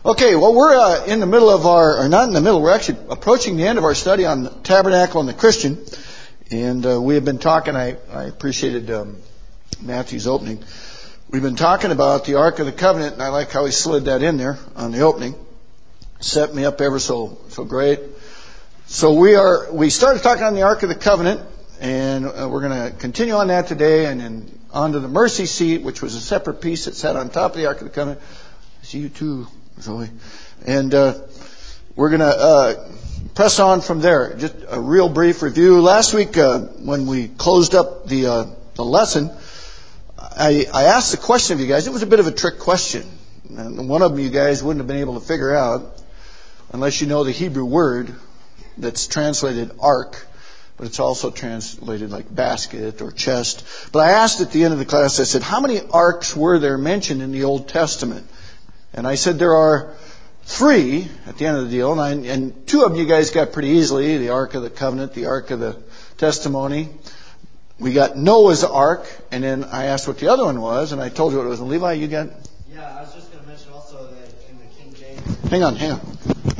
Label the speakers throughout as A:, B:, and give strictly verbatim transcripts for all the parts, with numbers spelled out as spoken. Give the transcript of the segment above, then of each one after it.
A: Okay, well, we're uh, in the middle of our, or not in the middle, we're actually approaching the end of our study on the tabernacle and the Christian. And uh, we have been talking, I, I appreciated um, Matthew's opening. We've been talking about the Ark of the Covenant, and I like how he slid that in there on the opening. Set me up ever so so great. So we are, we started talking on the Ark of the Covenant, and uh, we're going to continue on that today, and then on to the mercy seat, which was a separate piece that sat on top of the Ark of the Covenant. I see you too, Zoe. And uh, we're going to uh, press on from there. Just a real brief review. Last week, uh, when we closed up the uh, the lesson, I, I asked the question of you guys. It was a bit of a trick question. And one of them you guys wouldn't have been able to figure out unless you know the Hebrew word that's translated ark, but it's also translated like basket or chest. But I asked at the end of the class, I said, how many arks were there mentioned in the Old Testament? And I said there are three at the end of the deal, and, I, and two of them you guys got pretty easily, the Ark of the Covenant, the Ark of the Testimony. We got Noah's Ark, and then I asked what the other one was, and I told you what it was. And Levi, you got?
B: Yeah, I was just going to mention also that in the King James...
A: Hang on, hang on.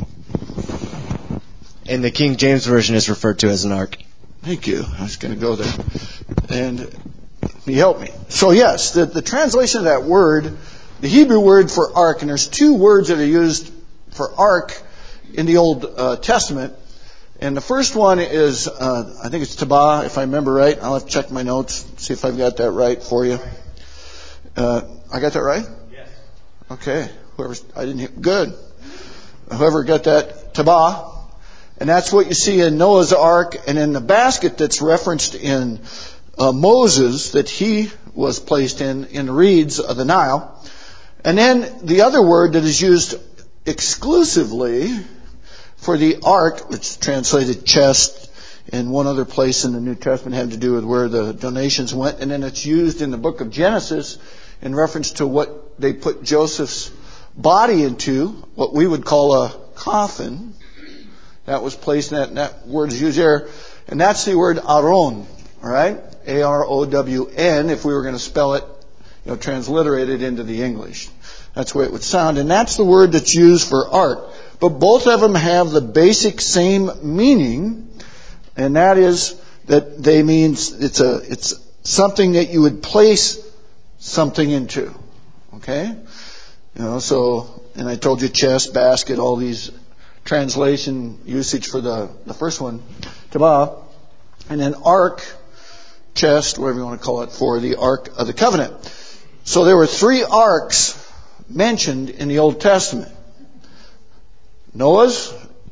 B: In the King James Version is referred to as an ark.
A: Thank you. I was going to go there. And he helped me. So yes, the, the translation of that word, the Hebrew word for ark, and there's two words that are used for ark in the Old uh, Testament. And the first one is, uh, I think it's tabah, if I remember right. I'll have to check my notes, see if I've got that right for you. Uh, I got that right?
B: Yes.
A: Okay. Whoever, I didn't hear, good. Whoever got that, tabah. And that's what you see in Noah's Ark, and in the basket that's referenced in uh, Moses, that he was placed in, in the reeds of the Nile. And then the other word that is used exclusively for the ark, which is translated chest, in one other place in the New Testament had to do with where the donations went. And then it's used in the book of Genesis in reference to what they put Joseph's body into, what we would call a coffin. That was placed in that, and that word is used there. And that's the word Aron, all right? A R O W N, if we were going to spell it, you know, transliterate it into the English. That's the way it would sound. And that's the word that's used for ark. But both of them have the basic same meaning, and that is that they mean it's a it's something that you would place something into. Okay? You know, so, and I told you chest, basket, all these translation usage for the, the first one, tabah, and then ark, chest, whatever you want to call it, for the Ark of the Covenant. So there were three arks mentioned in the Old Testament. Noah's,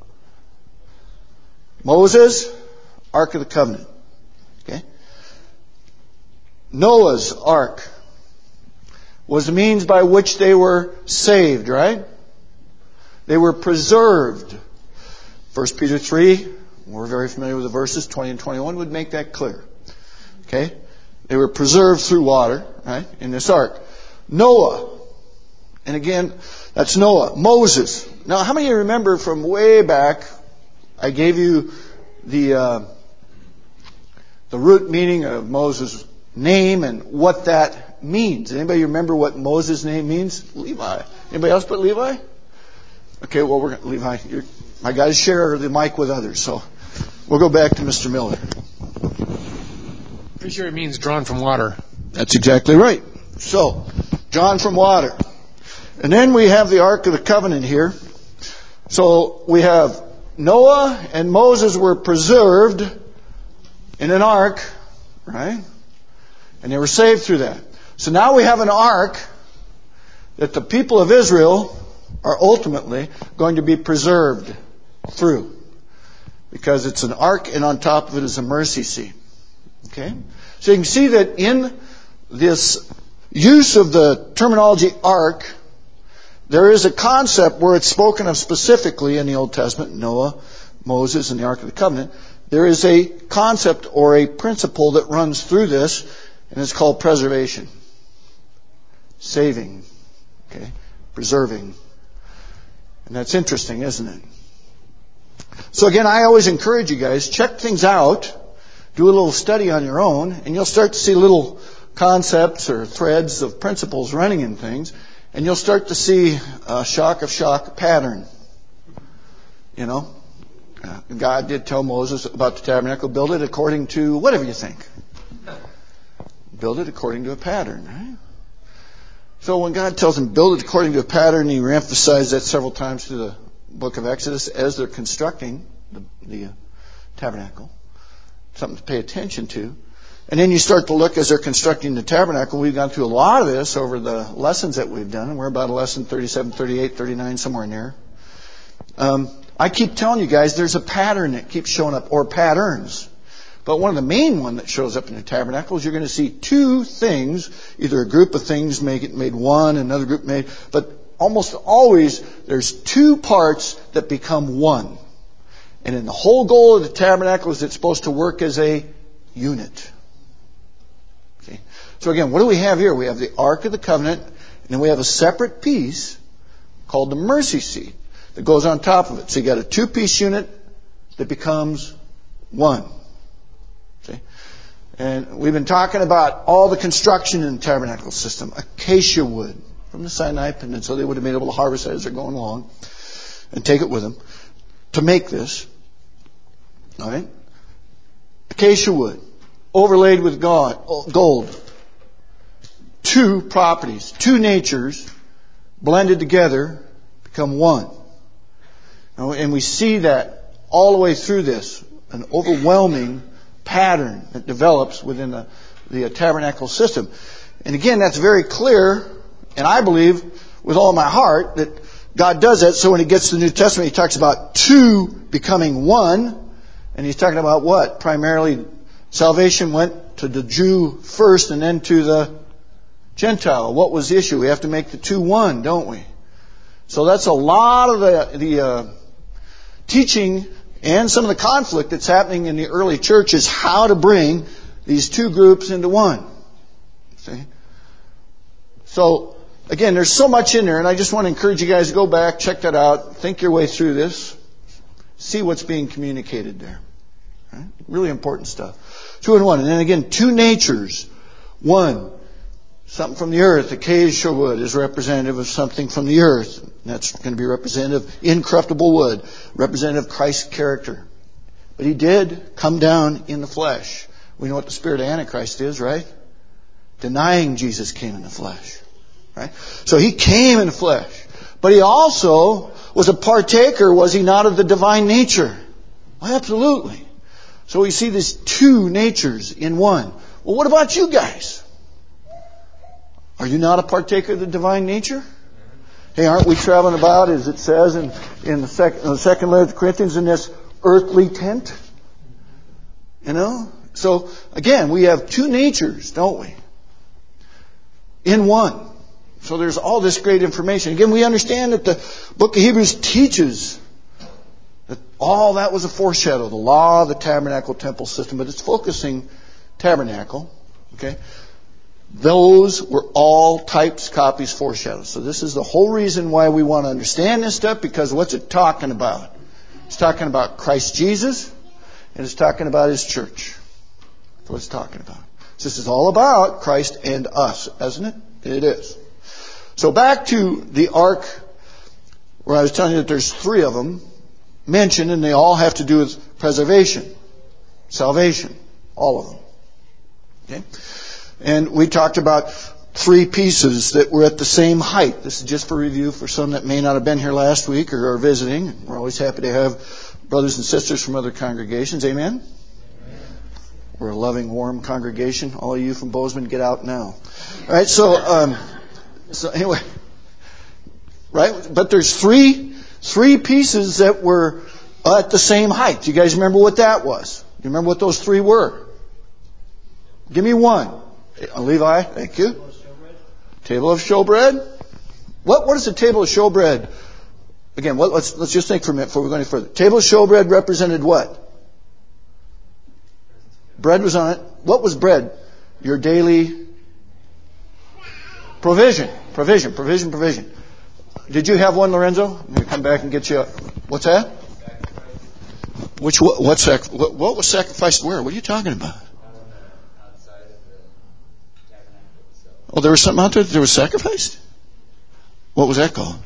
A: Moses, Ark of the Covenant. Okay? Noah's Ark was the means by which they were saved, right? They were preserved. First Peter three, we're very familiar with the verses, twenty and twenty-one would make that clear. Okay? They were preserved through water, right, in this ark. Noah, and again, that's Noah. Moses. Now, how many of you remember from way back, I gave you the uh, the root meaning of Moses' name and what that means? Anybody remember what Moses' name means? Levi. Anybody else but Levi? Okay, well, we're gonna, Levi, you're, I got to share the mic with others, so we'll go back to Mister Miller.
C: Pretty sure it means drawn from water.
A: That's exactly right. So, drawn from water. And then we have the Ark of the Covenant here. So, we have Noah and Moses were preserved in an ark, right? And they were saved through that. So now we have an ark that the people of Israel are ultimately going to be preserved through. Because it's an ark, and on top of it is a mercy seat. Okay? So you can see that in this use of the terminology ark, there is a concept where it's spoken of specifically in the Old Testament, Noah, Moses, and the Ark of the Covenant. There is a concept or a principle that runs through this, and it's called preservation. Saving. Okay? Preserving. And that's interesting, isn't it? So again, I always encourage you guys, check things out, do a little study on your own, and you'll start to see little concepts or threads of principles running in things. And you'll start to see a shock of shock pattern. You know, uh, God did tell Moses about the tabernacle, build it according to whatever you think. Build it according to a pattern, right? So when God tells them build it according to a pattern, he reemphasized that several times through the book of Exodus as they're constructing the, the uh, tabernacle. Something to pay attention to. And then you start to look as they're constructing the tabernacle. We've gone through a lot of this over the lessons that we've done. And we're about a lesson thirty-seven, thirty-eight, thirty-nine, somewhere in there. Um, I keep telling you guys there's a pattern that keeps showing up, or patterns. But one of the main one that shows up in the tabernacle is you're going to see two things, either a group of things make it made one, another group made, but almost always there's two parts that become one. And in the whole goal of the tabernacle is it's supposed to work as a unit. Okay. So again, what do we have here? We have the Ark of the Covenant, and then we have a separate piece called the mercy seat that goes on top of it. So you got a two-piece unit that becomes one. Okay. And we've been talking about all the construction in the tabernacle system. Acacia wood from the Sinai Peninsula. They would have been able to harvest that as they're going along and take it with them to make this. All right. Acacia wood overlaid with gold. Two properties, two natures blended together become one. And we see that all the way through this, an overwhelming pattern that develops within the, the tabernacle system. And again, that's very clear, and I believe with all my heart that God does that. So when he gets to the New Testament, he talks about two becoming one, and he's talking about what? Primarily, salvation went to the Jew first and then to the Gentile. What was the issue? We have to make the two one, don't we? So that's a lot of the, the uh, teaching and some of the conflict that's happening in the early church is how to bring these two groups into one. See? So, again, there's so much in there, and I just want to encourage you guys to go back, check that out, think your way through this, see what's being communicated there. Right? Really important stuff. Two and one. And then again, two natures. One, something from the earth. Acacia wood is representative of something from the earth. That's going to be representative of incorruptible wood, representative of Christ's character. But he did come down in the flesh. We know what the spirit of Antichrist is, right? Denying Jesus came in the flesh. Right? So he came in the flesh. But he also was a partaker, was he not, of the divine nature? Well, absolutely. So we see these two natures in one. Well, what about you guys? Are you not a partaker of the divine nature? Hey, aren't we traveling about, as it says in, in, the, sec, in the second letter of Corinthians, in this earthly tent? You know? So, again, we have two natures, don't we? In one. So there's all this great information. Again, we understand that the book of Hebrews teaches that all that was a foreshadow, the law of the tabernacle temple system, but it's focusing tabernacle, okay? Those were all types, copies, foreshadows. So this is the whole reason why we want to understand this stuff, because what's it talking about? It's talking about Christ Jesus, and it's talking about His church. That's what it's talking about. So this is all about Christ and us, isn't it? It is. So back to the ark, where I was telling you that there's three of them mentioned, and they all have to do with preservation, salvation, all of them. Okay? And we talked about three pieces that were at the same height. This is just for review for some that may not have been here last week or are visiting. We're always happy to have brothers and sisters from other congregations. Amen? Amen. We're a loving, warm congregation. All of you from Bozeman, get out now. All right, so, um, so anyway, right? But there's three, three pieces that were at the same height. Do you guys remember what that was? Do you remember what those three were? Give me one. Levi, thank you. Table of showbread. What what is the table of showbread? Again, what, let's let's just think for a minute before we go any further. Table of showbread represented what? Bread was on it. What was bread? Your daily provision, provision, provision, provision. Did you have one, Lorenzo? I'm going to come back and get you. A, what's that? Which what what, sac, what what was sacrificed where? What are you talking about? Oh, there was something out there that there was sacrificed? What was that called?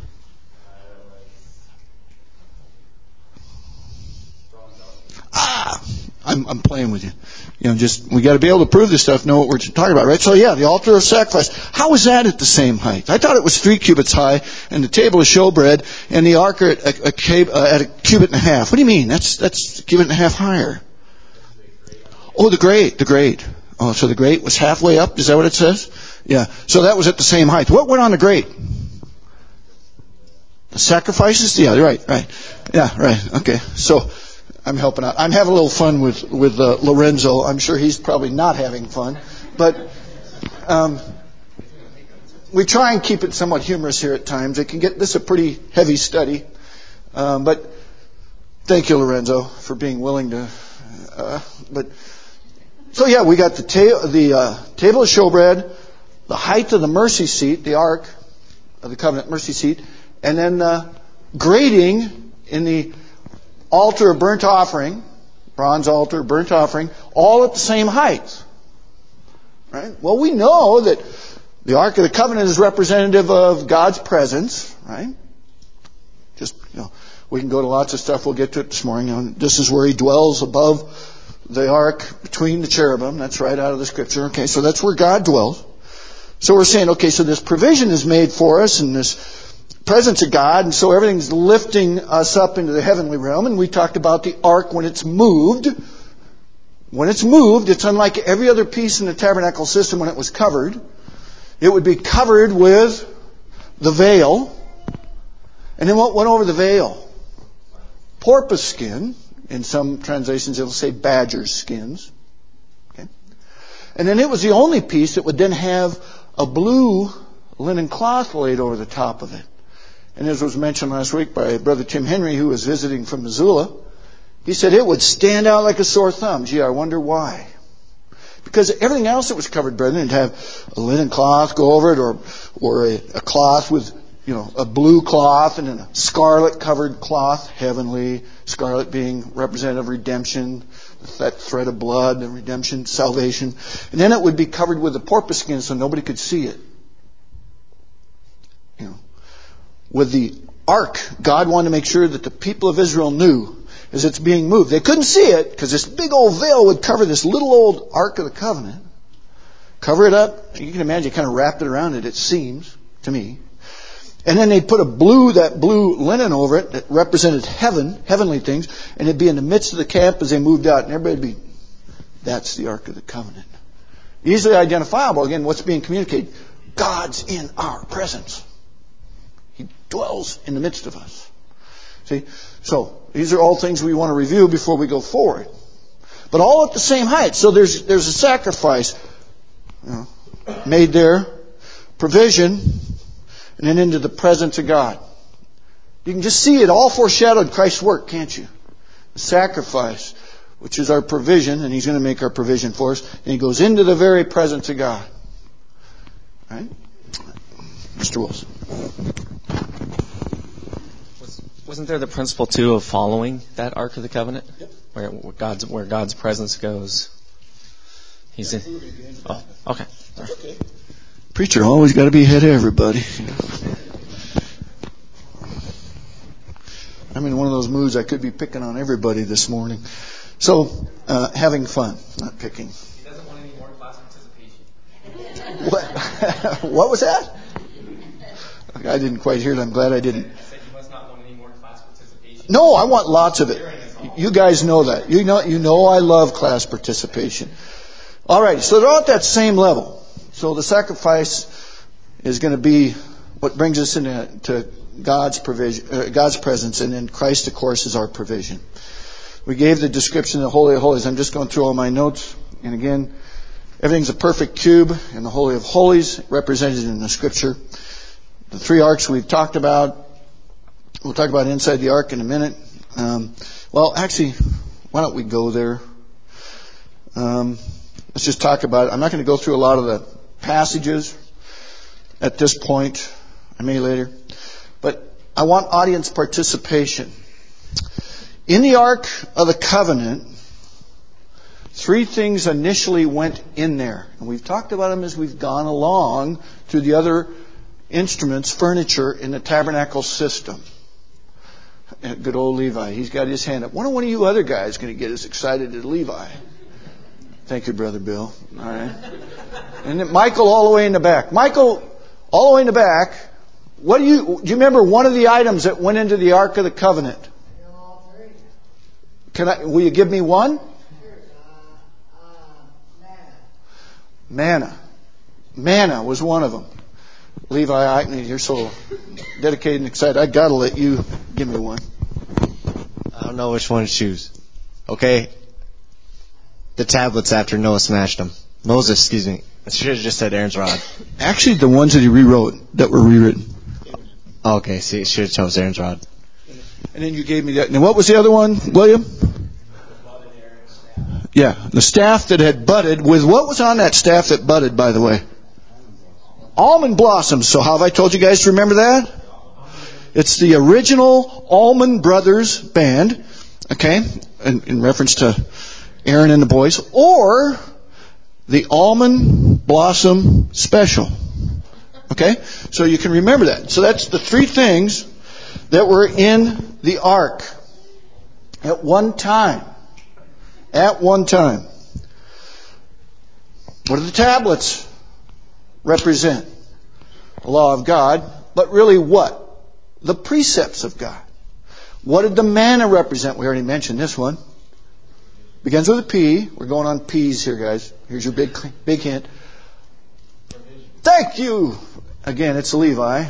A: Ah, I'm, I'm playing with you. You know, just, we got to be able to prove this stuff, know what we're talking about, right? So yeah, the altar of sacrifice. How is that at the same height? I thought it was three cubits high, and the table of showbread, and the ark are at a, a, uh, at a cubit and a half. What do you mean? That's, that's a cubit and a half higher. Oh, the grate, the grate. Oh, so the grate was halfway up? Is that what it says? Yeah. So that was at the same height. What went on the grate? The sacrifices? Yeah, right, right. Yeah, right. Okay. So, I'm helping out. I'm having a little fun with with uh, Lorenzo. I'm sure he's probably not having fun, but um, we try and keep it somewhat humorous here at times. It can get this is a pretty heavy study, um, but thank you, Lorenzo, for being willing to. Uh, but so yeah, we got the ta- the uh, table of showbread, the height of the mercy seat, the ark of the covenant mercy seat, and then the grating in the altar of burnt offering, bronze altar, burnt offering, all at the same height. Right? Well, we know that the Ark of the Covenant is representative of God's presence, right? Just, you know, we can go to lots of stuff. We'll get to it this morning. You know, this is where He dwells above the ark between the cherubim. That's right out of the Scripture. Okay, so that's where God dwells. So we're saying, okay, so this provision is made for us and this presence of God, and so everything's lifting us up into the heavenly realm. And we talked about the ark when it's moved. When it's moved, it's unlike every other piece in the tabernacle system when it was covered. It would be covered with the veil. And then what went over the veil? Porpoise skin. In some translations it'll say badger skins. Okay. And then it was the only piece that would then have a blue linen cloth laid over the top of it. And as was mentioned last week by Brother Tim Henry, who was visiting from Missoula, he said it would stand out like a sore thumb. Gee, I wonder why. Because everything else that was covered, brethren, it'd have a linen cloth go over it, or or a, a cloth with, you know, a blue cloth and then a scarlet covered cloth, heavenly, scarlet being representative of redemption, that thread of blood, and redemption, salvation. And then it would be covered with a porpoise skin so nobody could see it. You know. With the ark, God wanted to make sure that the people of Israel knew as it's being moved. They couldn't see it because this big old veil would cover this little old Ark of the Covenant. Cover it up. You can imagine, kind of wrapped it around it, it seems, to me. And then they'd put a blue, that blue linen over it that represented heaven, heavenly things, and it'd be in the midst of the camp as they moved out. And everybody would be, that's the Ark of the Covenant. Easily identifiable. Again, what's being communicated? God's in our presence. He dwells in the midst of us. See? So, these are all things we want to review before we go forward. But all at the same height. So there's there's a sacrifice, you know, made there, provision, and then into the presence of God. You can just see it all foreshadowed Christ's work, can't you? The sacrifice, which is our provision, and He's going to make our provision for us, and He goes into the very presence of God. Right? Mister Wilson.
C: Wasn't there the principle too of following that Ark of the Covenant,
A: yep.
C: where, where God's where God's presence goes? He's in. Oh, okay.
A: That's okay. Preacher always got to be ahead of everybody. I'm in one of those moods I could be picking on everybody this morning. So, uh, having fun, not picking.
C: He doesn't want any more class participation.
A: What? What was that? I didn't quite hear it. I'm glad I didn't. No, I want lots of it. You guys know that. You know, you know I love class participation. All right, so they're all at that same level. So the sacrifice is going to be what brings us into to God's provision, uh, God's presence, and then Christ, of course, is our provision. We gave the description of the Holy of Holies. I'm just going through all my notes, and again, everything's a perfect cube in the Holy of Holies, represented in the Scripture. The three arks we've talked about. We'll talk about inside the ark in a minute. Um, well, actually, why don't we go there? Um, let's just talk about it. I'm not going to go through a lot of the passages at this point. I may later. But I want audience participation. In the Ark of the Covenant, three things initially went in there. And we've talked about them as we've gone along through the other instruments, furniture in the tabernacle system. And good old Levi. He's got his hand up. Wonder one of you other guys going to get as excited as Levi. Thank you, Brother Bill. All right. And then Michael all the way in the back. Michael, all the way in the back. What do you, do you remember one of the items that went into the Ark of the Covenant? Can I, will you give me one? Manna. Manna was one of them. Levi, I, you're so dedicated and excited. I gotta let you give me one.
D: I don't know which one to choose. Okay. The tablets after Noah smashed them. Moses, excuse me. I should have just said Aaron's rod.
A: Actually, the ones that he rewrote, that were rewritten.
D: Okay, see, should have chose Aaron's rod.
A: And then you gave me that. And what was the other one, William? Yeah, the staff that had budded with, what was on that staff that budded, by the way? Almond blossoms. So how have I told you guys to remember that? It's the original Allman Brothers band, okay, in, in reference to Aaron and the boys, or the Almond Blossom Special. Okay? So you can remember that. So that's the three things that were in the ark at one time. At one time. What do the tablets represent? The law of God, but really what? The precepts of God. What did the manna represent? We already mentioned this one. Begins with a P. We're going on P's here, guys. Here's your big, big hint. Thank you. Again, it's Levi.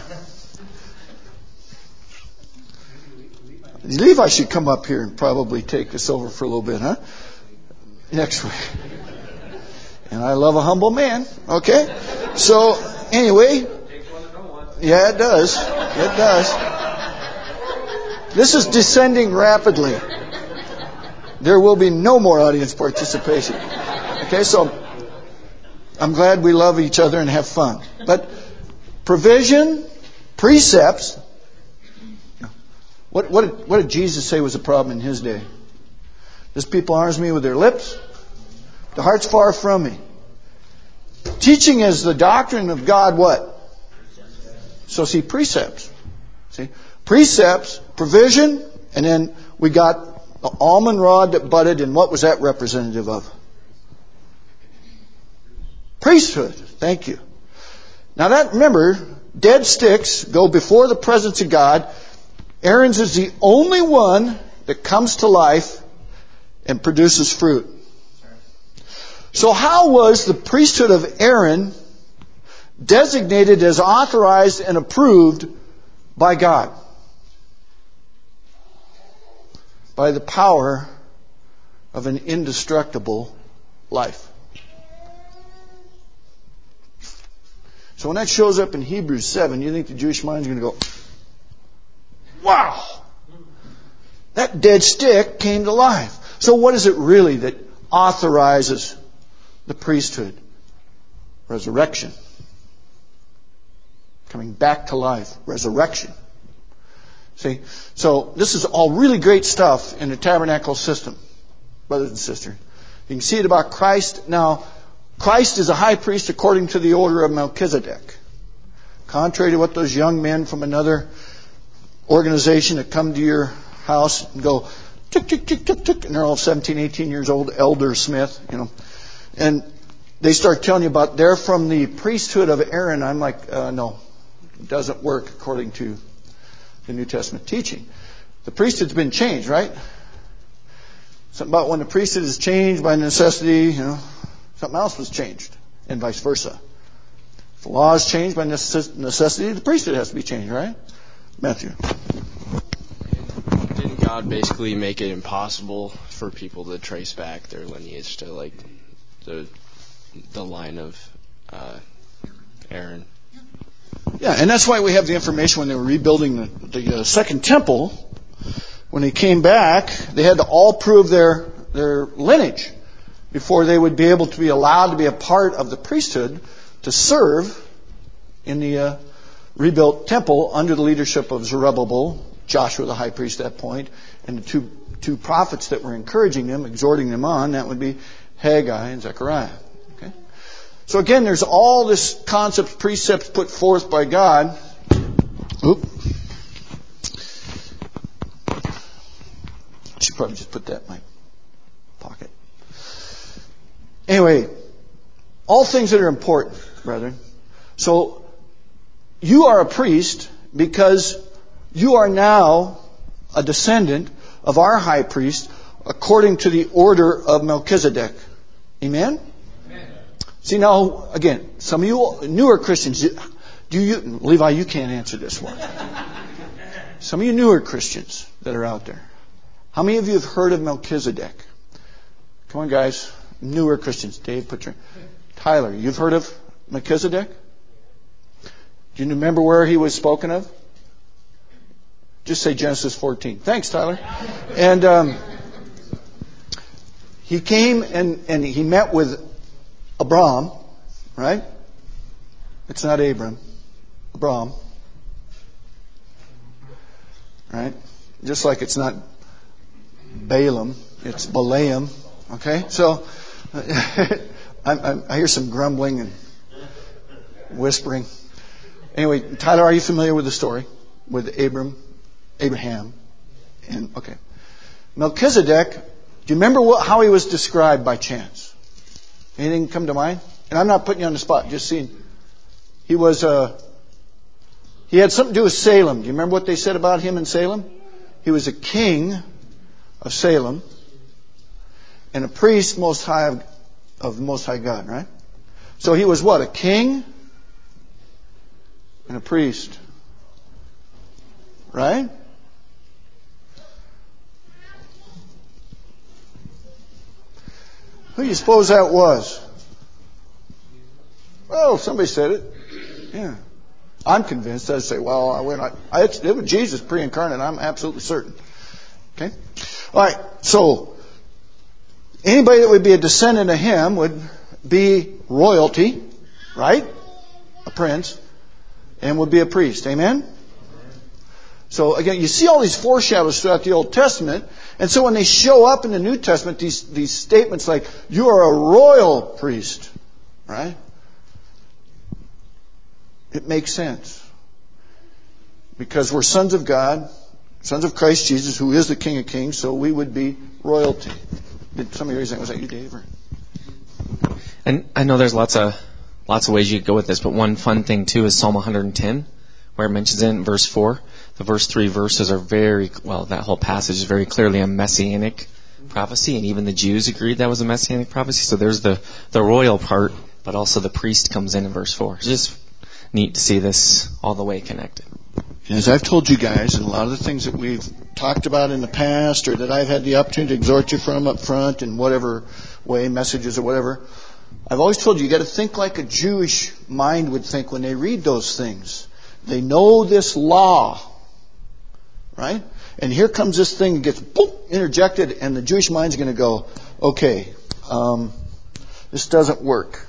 A: Levi should come up here and probably take us over for a little bit, huh? Next week. And I love a humble man. Okay? So, anyway. Yeah, it does. It does. This is descending rapidly. There will be no more audience participation. Okay, so I'm glad we love each other and have fun. But provision, precepts. What, what, did, what did Jesus say was a problem in his day? This people honors me with their lips. The heart's far from me. Teaching is the doctrine of God what? So see, precepts. See? Precepts, provision, and then we got the almond rod that budded, and what was that representative of? Priesthood. Thank you. Now that, remember, dead sticks go before the presence of God. Aaron's is the only one that comes to life and produces fruit. So how was the priesthood of Aaron designated as authorized and approved by God? By the power of an indestructible life. So when that shows up in Hebrews seven, you think the Jewish mind's going to go, wow! That dead stick came to life. So what is it really that authorizes the priesthood? Resurrection. Coming back to life. Resurrection. See? So this is all really great stuff in the tabernacle system, brothers and sisters. You can see it about Christ. Now, Christ is a high priest according to the order of Melchizedek. Contrary to what those young men from another organization that come to your house and go, tick, tick, tick, tick, tick, and they're all seventeen, eighteen years old, Elder Smith, you know. And they start telling you about they're from the priesthood of Aaron. I'm like, uh, no, it doesn't work according to the New Testament teaching. The priesthood's been changed, right? Something about when the priesthood is changed by necessity, you know, something else was changed, and vice versa. If the law is changed by necessity, the priesthood has to be changed, right? Matthew.
E: Didn't God basically make it impossible for people to trace back their lineage to like the the line of uh, Aaron?
A: Yeah, and that's why we have the information when they were rebuilding the, the uh, second temple. When they came back, they had to all prove their their lineage before they would be able to be allowed to be a part of the priesthood to serve in the uh, rebuilt temple under the leadership of Zerubbabel, Joshua the high priest at that point, and the two two prophets that were encouraging them, exhorting them on. That would be Haggai and Zechariah. Okay, So again, there's all this concepts, precepts put forth by God. Oop. I should probably just put that in my pocket. Anyway, all things that are important, brethren. So, you are a priest because you are now a descendant of our high priest according to the order of Melchizedek. Amen? Amen. See now, again, some of you newer Christians, do you, Levi, you can't answer this one. Some of you newer Christians that are out there. How many of you have heard of Melchizedek? Come on, guys. Newer Christians. Dave, put your... Tyler, you've heard of Melchizedek? Do you remember where he was spoken of? Just say Genesis fourteen. Thanks, Tyler. And um, he came and, and he met with Abram, right? It's not Abram. Abram. Right? Just like it's not Balaam, it's Balaam. Okay? So, I'm, I'm, I hear some grumbling and whispering. Anyway, Tyler, are you familiar with the story with Abram, Abraham? And okay, Melchizedek. Do you remember what, how he was described by chance? Anything come to mind? And I'm not putting you on the spot. Just seeing. He was. Uh, he had something to do with Salem. Do you remember what they said about him in Salem? He was a king of Salem and a priest most high of, of the Most High God. Right. So he was what? A king. And a priest. Right? Who do you suppose that was? Well, somebody said it. Yeah. I'm convinced. I'd say, well, I went, I, I, it was Jesus pre-incarnate. I'm absolutely certain. Okay? All right. So, anybody that would be a descendant of him would be royalty. Right? A prince. And would be a priest. Amen? So again, you see all these foreshadows throughout the Old Testament. And so when they show up in the New Testament, these, these statements like, you are a royal priest. Right? It makes sense. Because we're sons of God, sons of Christ Jesus, who is the King of Kings, so we would be royalty. Did somebody raise that? Was that you, Dave? Or?
C: And I know there's lots of Lots of ways you could go with this, but one fun thing too is Psalm one ten, where it mentions in verse four. The verse three verses are very, well, that whole passage is very clearly a messianic prophecy, and even the Jews agreed that was a messianic prophecy. So there's the, the royal part, but also the priest comes in in verse four. It's just neat to see this all the way connected.
A: As I've told you guys, and a lot of the things that we've talked about in the past, or that I've had the opportunity to exhort you from up front in whatever way, messages or whatever, I've always told you, you got to think like a Jewish mind would think when they read those things. They know this law, right? And here comes this thing that gets boom, interjected, and the Jewish mind's going to go, okay, um, this doesn't work.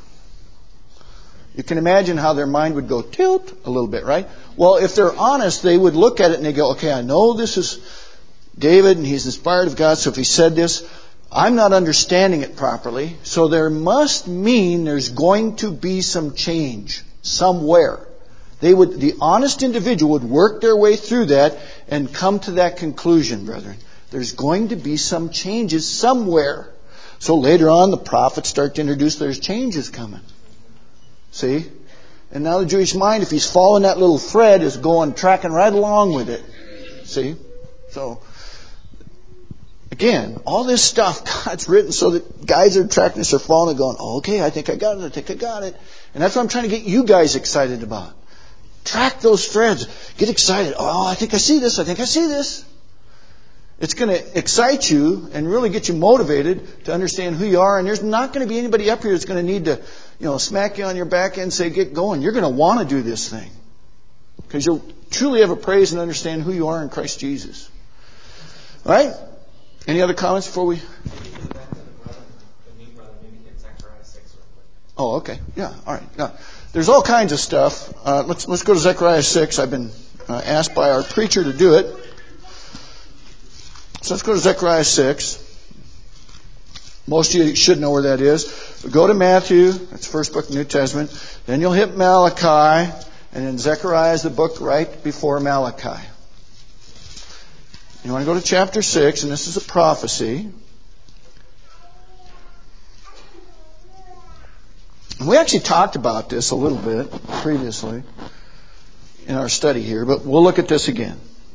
A: You can imagine how their mind would go tilt a little bit, right? Well, if they're honest, they would look at it and they go, okay, I know this is David and he's inspired of God, so if he said this, I'm not understanding it properly, so there must mean there's going to be some change somewhere. They would, the honest individual would work their way through that and come to that conclusion, brethren. There's going to be some changes somewhere. So later on, the prophets start to introduce there's changes coming. See? And now the Jewish mind, if he's following that little thread, is going, tracking right along with it. See? So, again, all this stuff God's written so that guys are tracking this are following and going, oh, okay, I think I got it, I think I got it. And that's what I'm trying to get you guys excited about. Track those threads. Get excited. Oh, I think I see this, I think I see this. It's going to excite you and really get you motivated to understand who you are. And there's not going to be anybody up here that's going to need to, you know, smack you on your back and say, get going. You're going to want to do this thing. Because you'll truly have a praise and understand who you are in Christ Jesus. All right? Any other comments before we... Oh, okay. Yeah, all right. Yeah. There's all kinds of stuff. Uh, let's let's go to Zechariah six. I've been uh, asked by our preacher to do it. So let's go to Zechariah six. Most of you should know where that is. Go to Matthew, that's the first book of the New Testament. Then you'll hit Malachi, and then Zechariah is the book right before Malachi. You want to go to chapter six, and this is a prophecy. We actually talked about this a little bit previously in our study here, but we'll look at this again.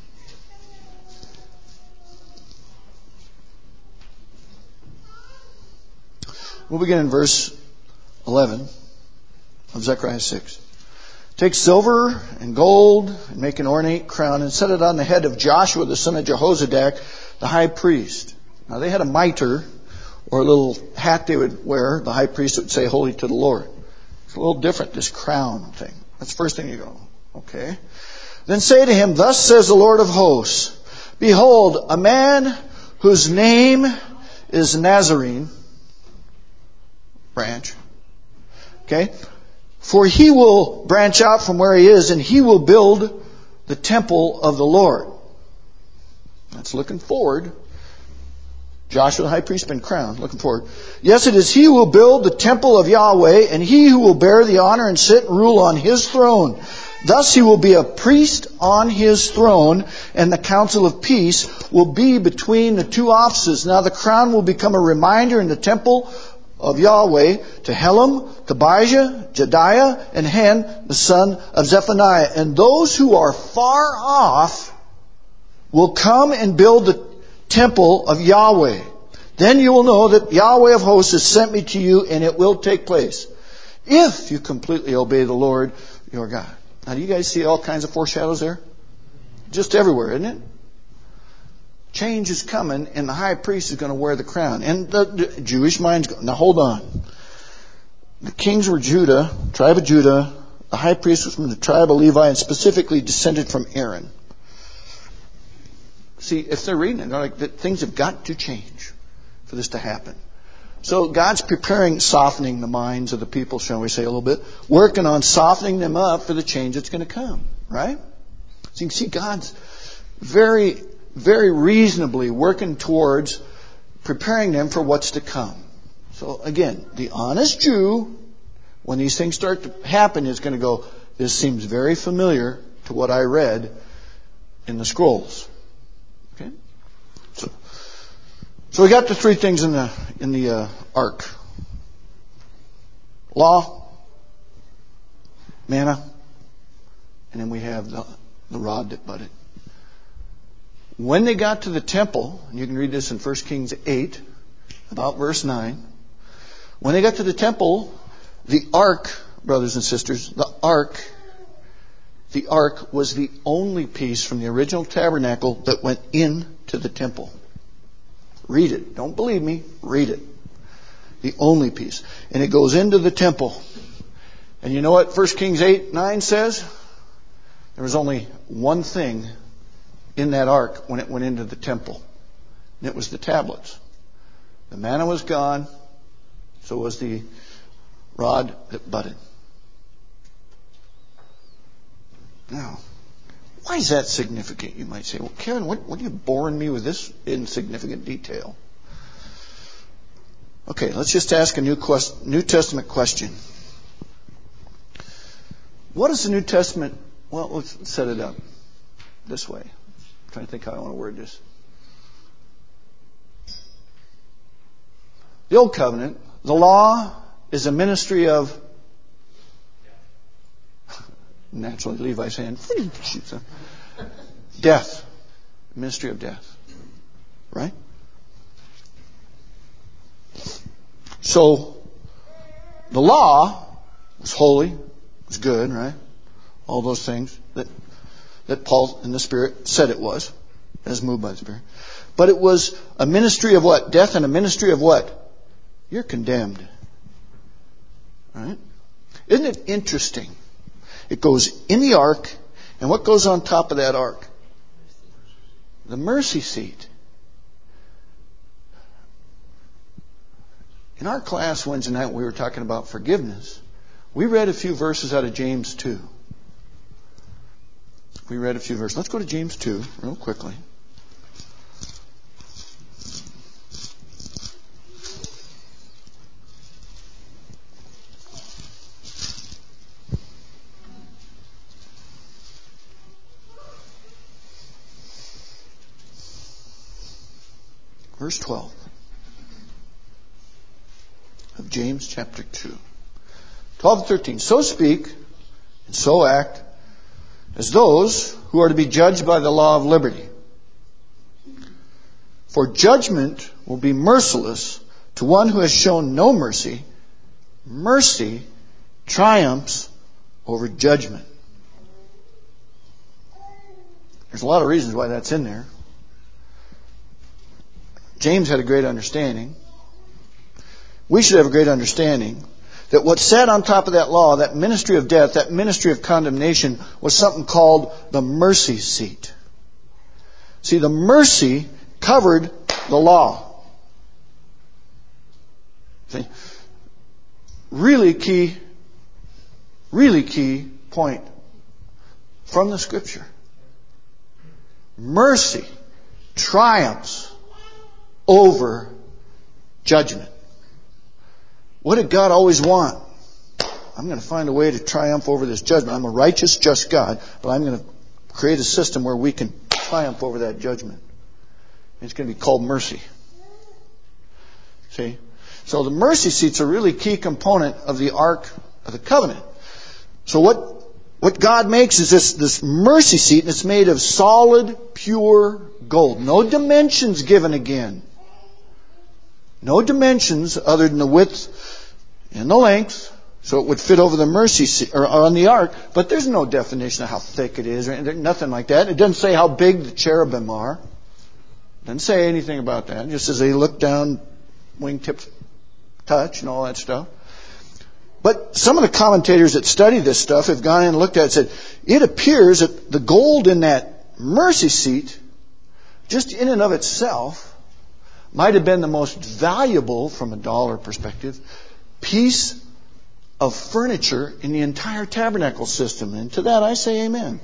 A: We'll begin in verse eleven of Zechariah six. Take silver and gold and make an ornate crown and set it on the head of Joshua the son of Jehozadak, the high priest. Now they had a mitre or a little hat they would wear. The high priest would say, holy to the Lord. It's a little different, this crown thing. That's the first thing you go, okay. Then say to him, thus says the Lord of hosts, behold, a man whose name is Nazarene, branch. Okay? For he will branch out from where he is and he will build the temple of the Lord. That's looking forward. Joshua the high priest has been crowned. Looking forward. Yes, it is he who will build the temple of Yahweh and he who will bear the honor and sit and rule on his throne. Thus he will be a priest on his throne, and the council of peace will be between the two offices. Now the crown will become a reminder in the temple of Yahweh to Helem, Tobijah, Jediah, and Hen, the son of Zephaniah. And those who are far off will come and build the temple of Yahweh. Then you will know that Yahweh of hosts has sent me to you, and it will take place if you completely obey the Lord your God. Now, do you guys see all kinds of foreshadows there? Just everywhere, isn't it? Change is coming, and the high priest is going to wear the crown. And the, the Jewish mind's going, now hold on. The kings were Judah, tribe of Judah. The high priest was from the tribe of Levi and specifically descended from Aaron. See, if they're reading it, they're like, things have got to change for this to happen. So God's preparing, softening the minds of the people, shall we say a little bit, working on softening them up for the change that's going to come, right? So you can see God's very, very reasonably working towards preparing them for what's to come. So again, the honest Jew, when these things start to happen, is going to go, this seems very familiar to what I read in the scrolls. Okay? So, so we got the three things in the in the uh, ark: law, manna, and then we have the, the rod that budded. When they got to the temple, and you can read this in First Kings eight, about verse nine. When they got to the temple, the ark, brothers and sisters, the ark, the ark was the only piece from the original tabernacle that went into the temple. Read it. Don't believe me. Read it. The only piece. And it goes into the temple. And you know what First Kings eight nine says? There was only one thing in that ark when it went into the temple. And it was the tablets. The manna was gone. So was the rod that budded. Now, why is that significant? You might say, well, Kevin, what, what are you boring me with this insignificant detail? Okay, let's just ask a New, quest, New Testament question. What is the New Testament? Well, let's set it up this way. I'm trying to think how I want to word this. The Old Covenant, the law is a ministry of, naturally Levi's hand shoots up, death. Ministry of death. Right? So, the law was holy, was good, right? All those things that that Paul in the Spirit said it was, as moved by the Spirit. But it was a ministry of what? Death, and a ministry of what? You're condemned. Right? Isn't it interesting? It goes in the ark, and what goes on top of that ark? The mercy seat. In our class Wednesday night, we were talking about forgiveness. We read a few verses out of James two. We read a few verses. Let's go to James two real quickly. verse twelve of James chapter two. twelve to thirteen. So speak and so act as those who are to be judged by the law of liberty. For judgment will be merciless to one who has shown no mercy. Mercy triumphs over judgment. There's a lot of reasons why that's in there. James had a great understanding. We should have a great understanding that what sat on top of that law, that ministry of death, that ministry of condemnation, was something called the mercy seat. See, the mercy covered the law. See? Really key, really key point from the Scripture. Mercy triumphs over judgment. What did God always want? I'm going to find a way to triumph over this judgment. I'm a righteous, just God, but I'm going to create a system where we can triumph over that judgment. It's going to be called mercy. See? So the mercy seat's a really key component of the Ark of the Covenant. So what what God makes is this, this mercy seat, and it's made of solid, pure gold. No dimensions given again. No dimensions other than the width and the length, so it would fit over the mercy seat or on the ark. But there's no definition of how thick it is, or nothing like that. It doesn't say how big the cherubim are. It doesn't say anything about that. It just says they look down, wingtips touch, and all that stuff. But some of the commentators that study this stuff have gone in and looked at it and said, it appears that the gold in that mercy seat, just in and of itself, might have been the most valuable, from a dollar perspective, piece of furniture in the entire tabernacle system. And to that I say amen.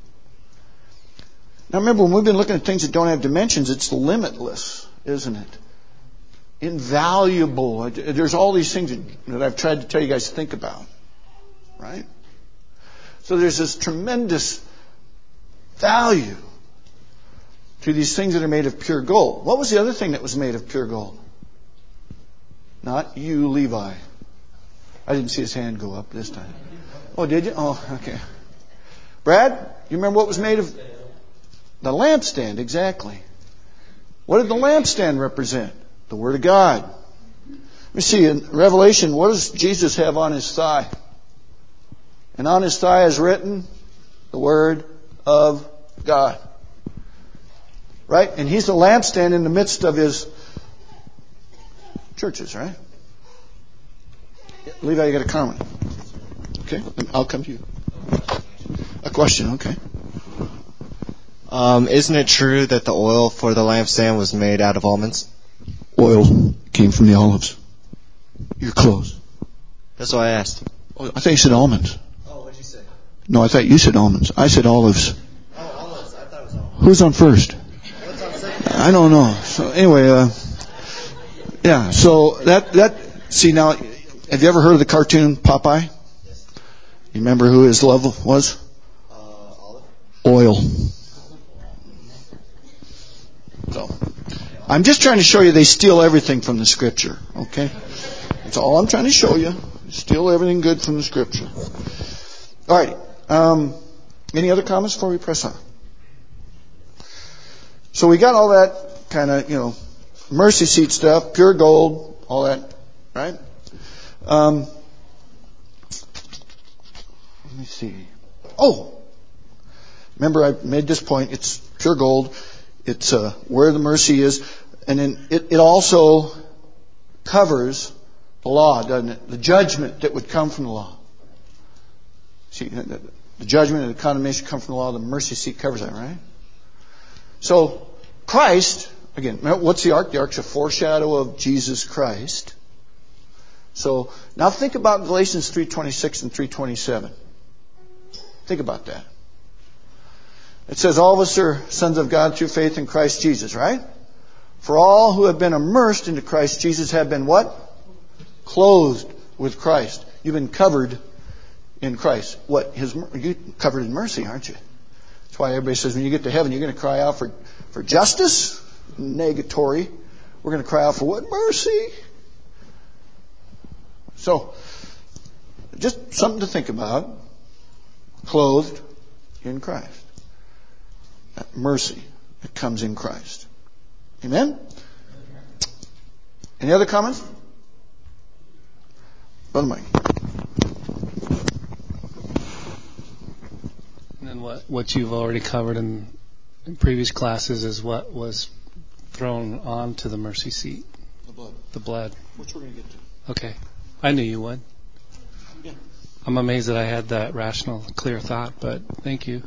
A: Now remember, when we've been looking at things that don't have dimensions, it's limitless, isn't it? Invaluable. There's all these things that I've tried to tell you guys to think about. Right? So there's this tremendous value to these things that are made of pure gold. What was the other thing that was made of pure gold? Not you, Levi. I didn't see his hand go up this time. Oh, did you? Oh, okay. Brad, you remember what was made of? The lampstand, exactly. What did the lampstand represent? The Word of God. Let me see, in Revelation, what does Jesus have on his thigh? And on his thigh is written the Word of God. Right? And he's the lampstand in the midst of his churches, right? Levi, you got a comment? Okay, I'll come to you. A question, okay.
D: Um, isn't it true that the oil for the lampstand was made out of almonds?
A: Oil came from the olives. You're close.
D: That's what I asked.
A: Oh, I thought you said almonds.
D: Oh, what'd you say?
A: No, I thought you said almonds. I said olives.
D: Oh, olives. I thought it was almonds.
A: Who's on first?
D: What's on second?
A: I don't know. So anyway, uh, yeah. So that that see now, have you ever heard of the cartoon Popeye?
D: Yes.
A: You remember who his love was?
D: Uh, olive.
A: Oil. So, I'm just trying to show you they steal everything from the Scripture. Okay, that's all I'm trying to show you. Steal everything good from the Scripture. All right. Um, any other comments before we press on? So we got all that kind of, you know, mercy seat stuff, pure gold, all that, right? Um, let me see. Oh, remember I made this point. It's pure gold. It's uh, where the mercy is. And then it, it also covers the law, doesn't it? The judgment that would come from the law. See, the, the judgment and the condemnation come from the law. The mercy seat covers that, right? So, Christ, again, what's the ark? The ark's a foreshadow of Jesus Christ. So, now think about Galatians three twenty-six and three twenty-seven. Think about that. It says, all of us are sons of God through faith in Christ Jesus, right? For all who have been immersed into Christ Jesus have been what? Clothed with Christ. You've been covered in Christ. What? His, you're covered in mercy, aren't you? That's why everybody says when you get to heaven, you're going to cry out for, for justice? Negatory. We're going to cry out for what? Mercy. So, just something to think about. Clothed in Christ. That mercy that comes in Christ. Amen? Any other comments? Brother Mike.
F: And then what, what you've already covered in, in previous classes is what was thrown onto the mercy seat.
A: The blood.
F: The blood.
A: Which we're going to get to.
F: Okay. I knew you would.
A: Yeah.
F: I'm amazed that I had that rational, clear thought, but thank you.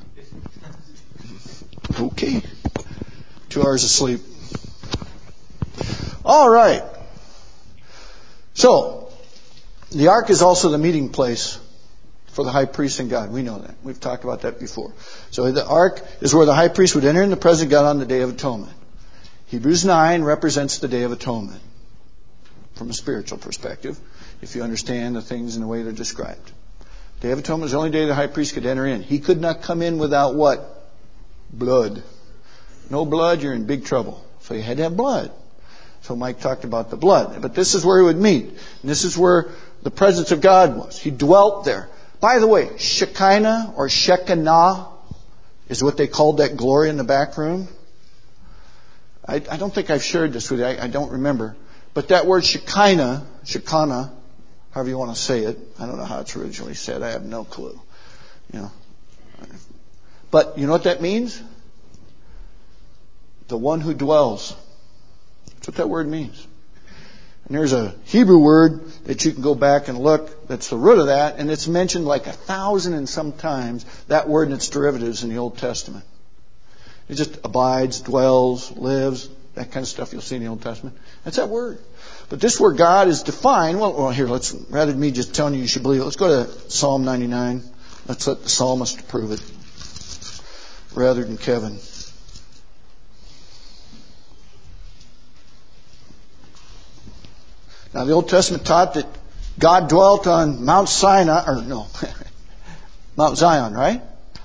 A: Okay. Two hours of sleep. All right. So, the ark is also the meeting place for the high priest and God. We know that. We've talked about that before. So the ark is where the high priest would enter in the presence of God on the Day of Atonement. Hebrews nine represents the Day of Atonement from a spiritual perspective, if you understand the things in the way they're described. Day of Atonement is the only day the high priest could enter in. He could not come in without what? Blood. No blood, you're in big trouble. So you had to have blood. So Mike talked about the blood. But this is where he would meet. And this is where the presence of God was. He dwelt there. By the way, Shekinah or Shekinah is what they called that glory in the back room. I, I don't think I've shared this with you. I, I don't remember. But that word Shekinah, Shekinah, however you want to say it, I don't know how it's originally said. I have no clue. You know. But you know what that means? The one who dwells. That's what that word means. And there's a Hebrew word that you can go back and look that's the root of that, and it's mentioned like a thousand and some times, that word and its derivatives in the Old Testament. It just abides, dwells, lives, that kind of stuff you'll see in the Old Testament. That's that word. But this word God is defined. Well, well here, let's, rather than me just telling you you should believe it, let's go to Psalm ninety-nine. Let's let the psalmist prove it. Rather than Kevin. Now, the Old Testament taught that God dwelt on Mount Sinai, or no, Mount Zion, right?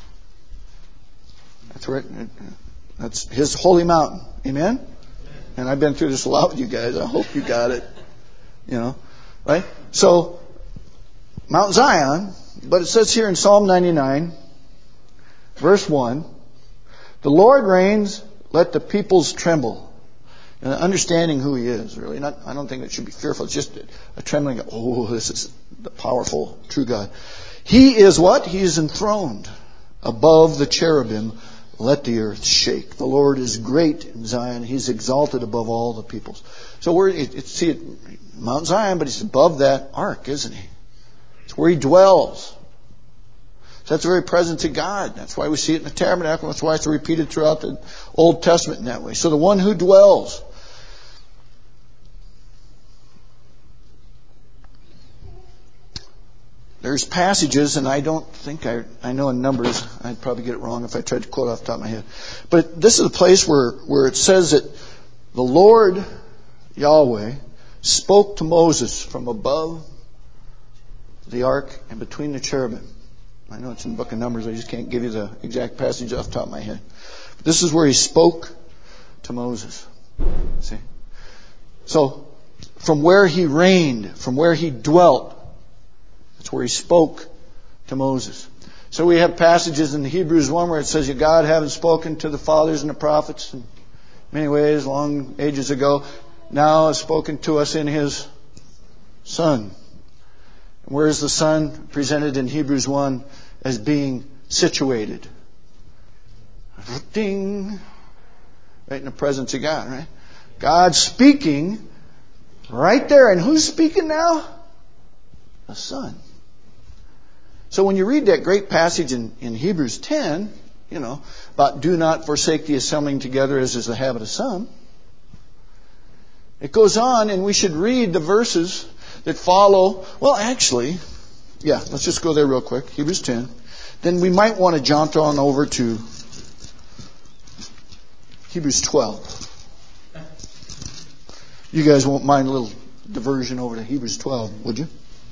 A: That's where it, that's His holy mountain. Amen? And I've been through this a lot with you guys. I hope you got it. You know, right? So, Mount Zion, but it says here in Psalm ninety-nine, verse one, the Lord reigns, let the peoples tremble. And understanding who He is, really. Not, I don't think it should be fearful. It's just a, a trembling. Oh, this is the powerful, true God. He is what? He is enthroned above the cherubim. Let the earth shake. The Lord is great in Zion. He's exalted above all the peoples. So we're, it, it, see it, Mount Zion, but He's above that ark, isn't He? It's where He dwells. So that's the very presence of God. That's why we see it in the tabernacle. That's why it's repeated throughout the Old Testament in that way. So the one who dwells. There's passages, and I don't think I I know in Numbers. I'd probably get it wrong if I tried to quote off the top of my head. But this is a place where, where it says that the Lord, Yahweh, spoke to Moses from above the ark and between the cherubim. I know it's in the book of Numbers. I just can't give you the exact passage off the top of my head. But this is where He spoke to Moses. See? So, from where He reigned, from where He dwelt, that's where He spoke to Moses. So we have passages in Hebrews one where it says, God having spoken to the fathers and the prophets in many ways, long ages ago, now has spoken to us in His Son. And where is the Son presented in Hebrews one as being situated? Ding! Right in the presence of God, right? God speaking right there. And who's speaking now? The Son. So when you read that great passage in, in Hebrews ten, you know, about do not forsake the assembling together as is the habit of some, it goes on, and we should read the verses that follow. Well, actually, yeah, let's just go there real quick. Hebrews ten. Then we might want to jaunt on over to Hebrews twelve. You guys won't mind a little diversion over to Hebrews twelve, would you?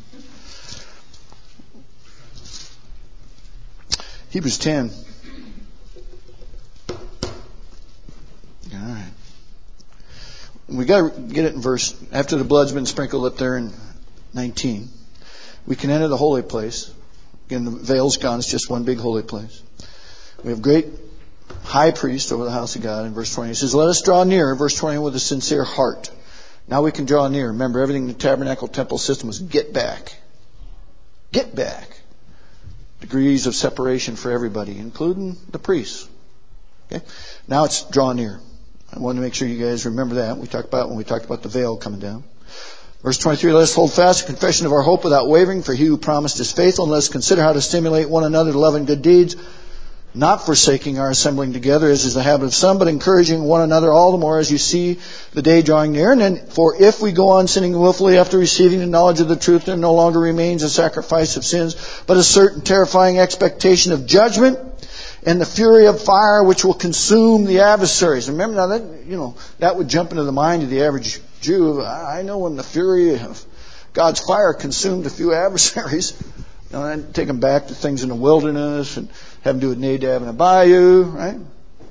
A: Hebrews ten. All right. we got to get it in verse, after the blood's been sprinkled up there in nineteen, we can enter the holy place. Again, the veil's gone. It's just one big holy place. We have great high priest over the house of God in verse twenty. He says, let us draw near, verse twenty, with a sincere heart. Now we can draw near. Remember, everything in the tabernacle temple system was get back. Get back. Degrees of separation for everybody, including the priests. Okay? Now it's draw near. I want to make sure you guys remember that. We talked about when we talked about the veil coming down. Verse twenty-three, let us hold fast the confession of our hope without wavering, for he who promised is faithful, and let us consider how to stimulate one another to love and good deeds, not forsaking our assembling together, as is the habit of some, but encouraging one another all the more as you see the day drawing near. And then, for if we go on sinning willfully after receiving the knowledge of the truth, there no longer remains a sacrifice of sins, but a certain terrifying expectation of judgment and the fury of fire which will consume the adversaries. Remember now that, you know, that would jump into the mind of the average Jew. I know when the fury of God's fire consumed a few adversaries, you know, and take them back to things in the wilderness and have them do with Nadab and Abihu, right?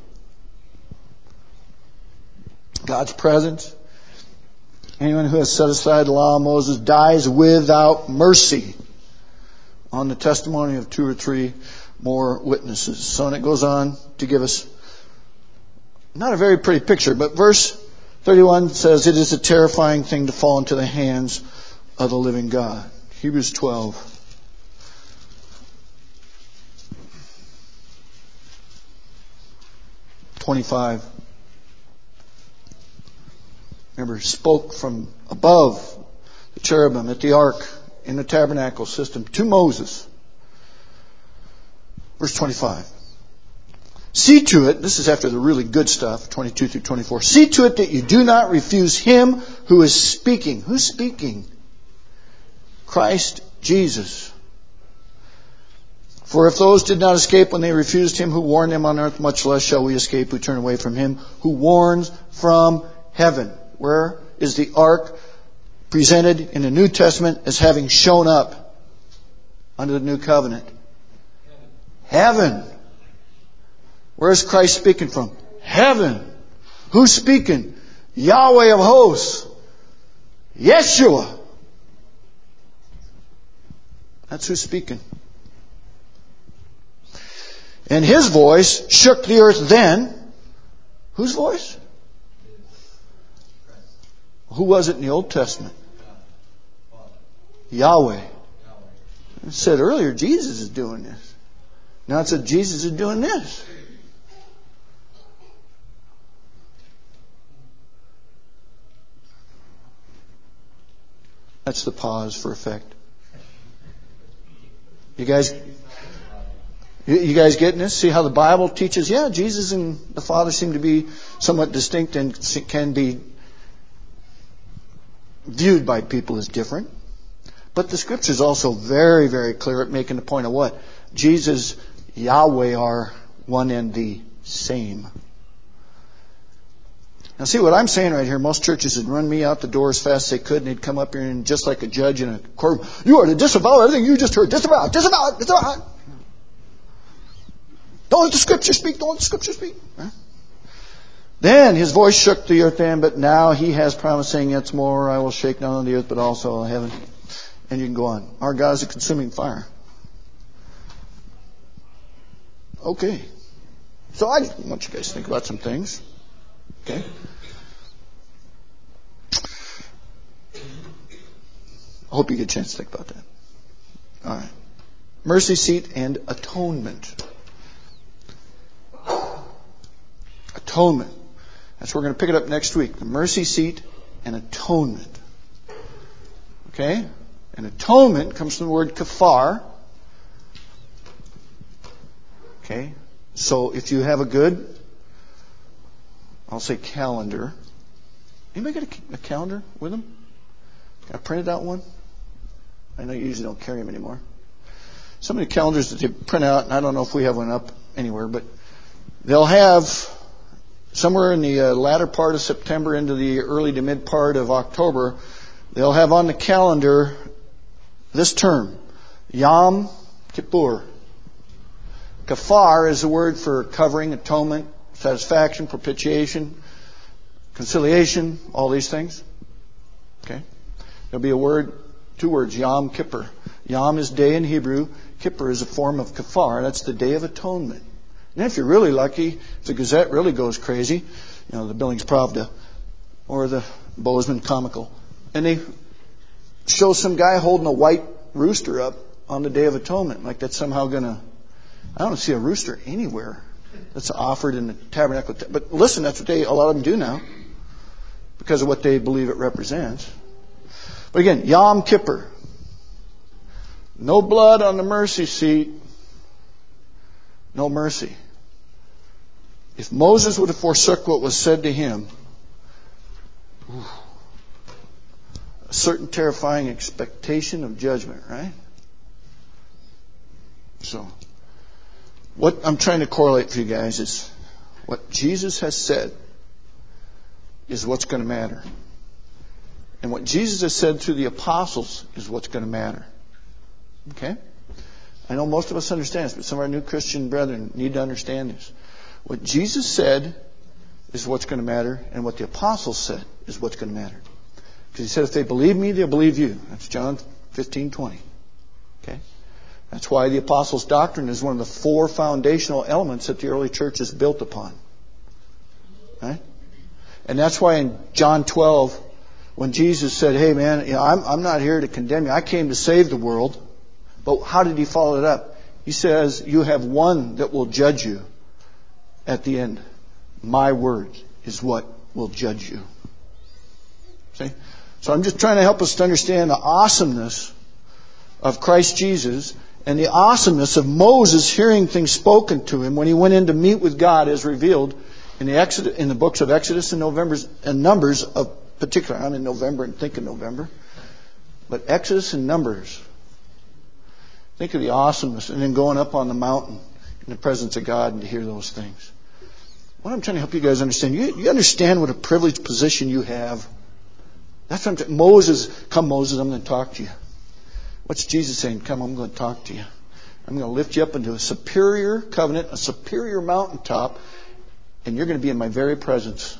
A: God's presence. Anyone who has set aside the law of Moses dies without mercy on the testimony of two or three more witnesses. So and it goes on to give us not a very pretty picture, but verse thirty-one says it is a terrifying thing to fall into the hands of the living God. Hebrews twelve. twenty-five. Remember, spoke from above the cherubim at the ark in the tabernacle system to Moses. Verse twenty-five. See to it, this is after the really good stuff, twenty-two through twenty-four. See to it that you do not refuse him who is speaking. Who's speaking? Christ Jesus. For if those did not escape when they refused him who warned them on earth, much less shall we escape who turn away from him who warns from heaven. Where is the ark presented in the New Testament as having shown up under the new covenant? Heaven. Heaven. Where is Christ speaking from? Heaven. Who's speaking? Yahweh of hosts. Yeshua. That's who's speaking. And his voice shook the earth then. Whose voice? Who was it in the Old Testament? Yahweh. I said earlier, Jesus is doing this. Now it said Jesus is doing this. That's the pause for effect. You guys... You guys getting this? See how the Bible teaches, yeah, Jesus and the Father seem to be somewhat distinct and can be viewed by people as different. But the Scripture is also very, very clear at making the point of what? Jesus, Yahweh are one and the same. Now see what I'm saying right here. Most churches would run me out the door as fast as they could, and they'd come up here and just like a judge in a court, you are to disavow everything you just heard. Disavow, disavow, disavow. Don't let the Scripture speak. Don't let the Scripture speak. Huh? Then his voice shook the earth then, but now he has promised, saying, yet more I will shake not only the earth, but also heaven. And you can go on. Our God is a consuming fire. Okay. So I want you guys to think about some things. Okay. I hope you get a chance to think about that. All right. Mercy seat and atonement. Atonement. That's where we're going to pick it up next week. The mercy seat and atonement. Okay? And atonement comes from the word kafar. Okay? So if you have a good, I'll say calendar. Anybody got a, a calendar with them? Got a printed out one? I know you usually don't carry them anymore. Some of the calendars that they print out, and I don't know if we have one up anywhere, but they'll have somewhere in the uh, latter part of September into the early to mid part of October, they'll have on the calendar this term, Yom Kippur. Kafar is the word for covering, atonement, satisfaction, propitiation. conciliation, all these things. Okay? There'll be a word, two words, Yom Kippur. Yom is day in Hebrew. Kippur is a form of kafar. That's the Day of Atonement. And if you're really lucky, if the Gazette really goes crazy, you know, the Billings Pravda or the Bozeman Comical, and they show some guy holding a white rooster up on the Day of Atonement, like that's somehow going to, I don't see a rooster anywhere that's offered in the tabernacle. But listen, that's what they, a lot of them do now because of what they believe it represents. But again, Yom Kippur. No blood on the mercy seat. No mercy. If Moses would have forsook what was said to him, a certain terrifying expectation of judgment, right? So, what I'm trying to correlate for you guys is what Jesus has said is what's going to matter. And what Jesus has said through the apostles is what's going to matter. Okay? I know most of us understand this, but some of our new Christian brethren need to understand this. What Jesus said is what's going to matter, and what the apostles said is what's going to matter. Because he said, if they believe me, they'll believe you. That's John fifteen twenty. Okay? That's why the apostles' doctrine is one of the four foundational elements that the early church is built upon. Right? And that's why in John twelve, when Jesus said, hey man, you know, I'm, I'm not here to condemn you. I came to save the world. But how did he follow it up? He says, you have one that will judge you at the end. My word is what will judge you. See? So I'm just trying to help us to understand the awesomeness of Christ Jesus and the awesomeness of Moses hearing things spoken to him when he went in to meet with God as revealed in the Exodus, in the books of Exodus and Numbers, and Numbers of particular. I'm in November and thinking November. But Exodus and Numbers. Think of the awesomeness, and then going up on the mountain in the presence of God and to hear those things. What I'm trying to help you guys understand, you, you understand what a privileged position you have. That's what I'm trying. Moses, come Moses, I'm going to talk to you. What's Jesus saying? Come, I'm going to talk to you. I'm going to lift you up into a superior covenant, a superior mountaintop, and you're going to be in my very presence.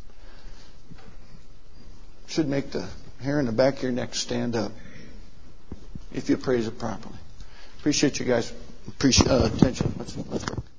A: Should make the hair in the back of your neck stand up if you praise it properly. Appreciate you guys' appreciate, uh, attention. Let's, let's work.